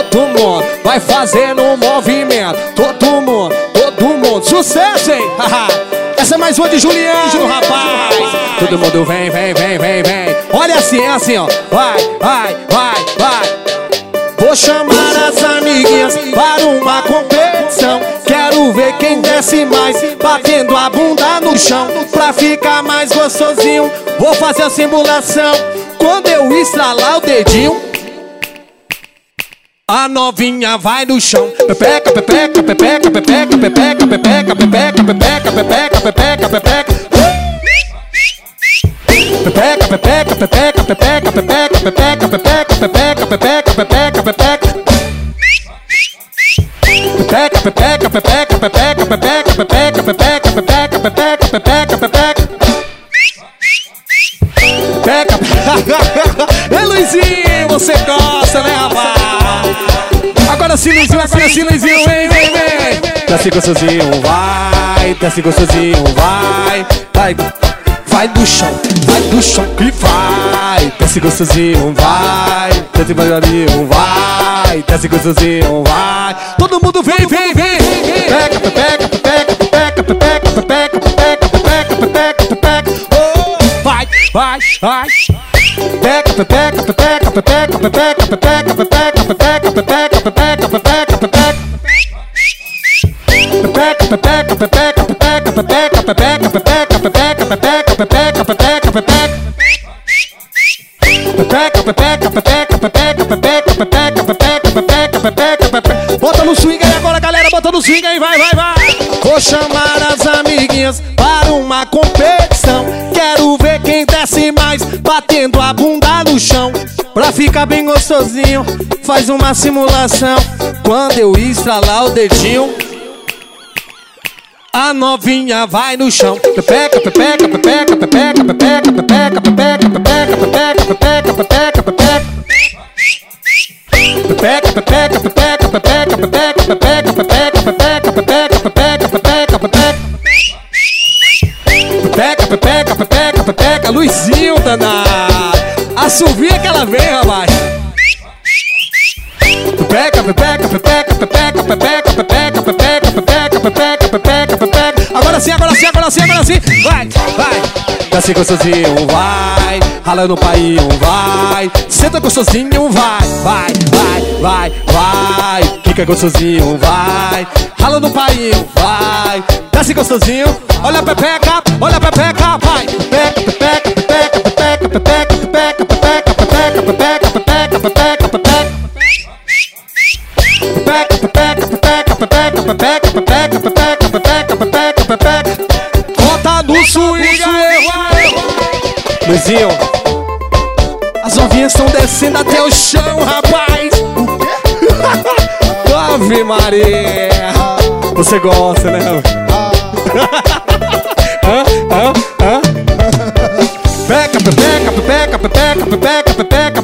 todo mundo vai fazendo um movimento. Todo mundo, sucesso, hein? Essa é mais uma de Juliano, rapaz. Todo mundo vem. Olha assim, é assim, ó. Vai. Vou chamar as amiguinhas para uma competição. Quero ver quem desce mais, batendo a bunda no chão. Pra ficar mais gostosinho, vou fazer a simulação. Quando eu estralar o dedinho, a novinha vai no chão. Pepeca. Pepeca. É, Luizinho, você gosta, né, rapaz? Agora sim, Luizinho, vem. Desce gostosinho, vai. Desce gostosinho, vai. Vai do chão e vai. Desce gostosinho, vai. Desce devagarinho, vai. Desce gostosinho, vai. Todo mundo vem. Pepeca. Vai. Bota no swing aí agora, galera, bota no swing aí, vai. Vou chamar as amiguinhas para uma competição. Quero ver quem desce mais, batendo a bunda no chão. Pra ficar bem gostosinho, faz uma simulação. Quando eu estralar o dedinho, a novinha vai no chão. Pepeca. Luizinho danado, assovia que ela vem, rapaz. Agora sim, vai. Desce gostosinho, vai. Rala no painho, vai. Senta gostosinho, vai. Fica gostosinho, vai. Rala no painho, vai. Desce gostosinho, olha a pepeca, vai. Bota no swing, Luizinho, as novinhas estão descendo até o chão, rapaz. Ave Maria, você gosta, né? Pepeca.